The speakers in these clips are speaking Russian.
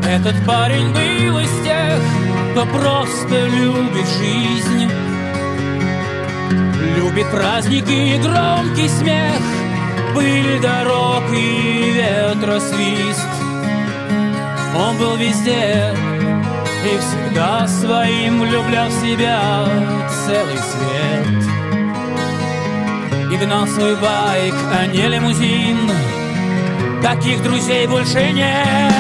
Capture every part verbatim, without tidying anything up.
Этот парень был из тех, кто просто любит жизнь, любит праздники и громкий смех, пыль дорог и ветросвист. Он был везде и всегда своим влюблял в себя целый свет. И гнал свой байк, а не лимузин. Таких друзей больше нет.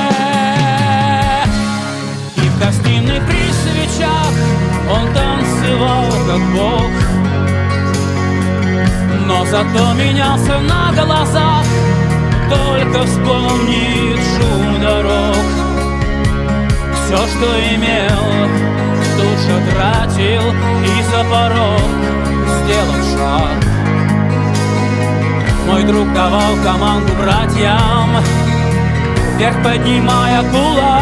И в гостиной при свечах он танцевал как бог, но зато менялся на глазах. Только вспомнит шум дорог. Все, что имел, тут же тратил и за порог сделал шаг. Мой друг давал команду братьям, вверх поднимая кулак.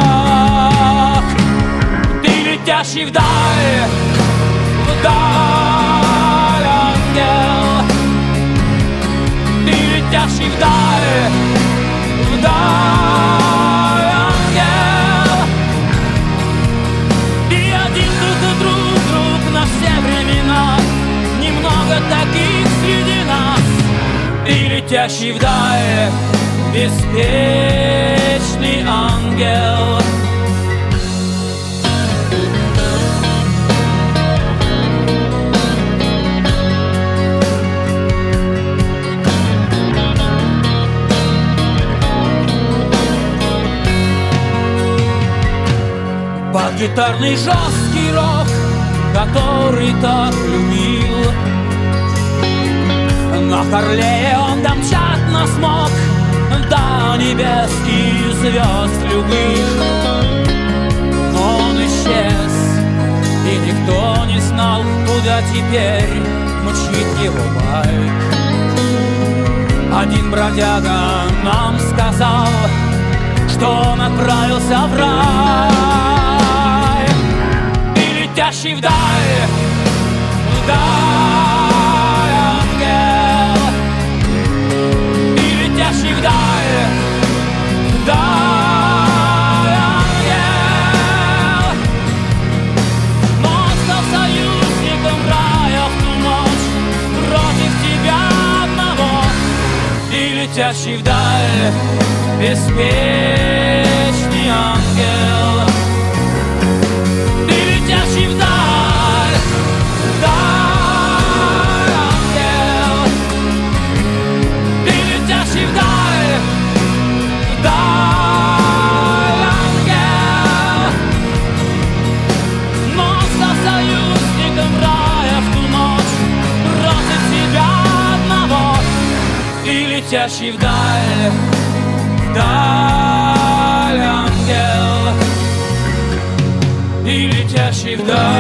Ты летящий вдаль, вдаль, ангел. Ты летящий вдаль, вдаль, ангел. И один друг, друг, друг на все времена. Немного таких среди нас. Ты летящий вдаль, беспечный ангел. Под гитарный жесткий рок, который так любил, на Харлее он домчать смог до небес и звезд любых. Но он исчез, и никто не знал, куда теперь мчит его байк. Один бродяга нам сказал, что он отправился в рай. Ты летящий вдаль, вдаль, ангел. Ты летящий вдаль, вдаль, ангел. Но он стал союзником рая в ту ночь против тебя одного. Ты летящий вдаль, беспечный ангел. Ты летящий вдаль, вдаль, ангел. Ты летящий вдаль, вдаль, ангел. Но он стал союзником рая в ту ночь против тебя одного. Ты летящий вдаль, вдаль, ангел. Ты летящий вдаль.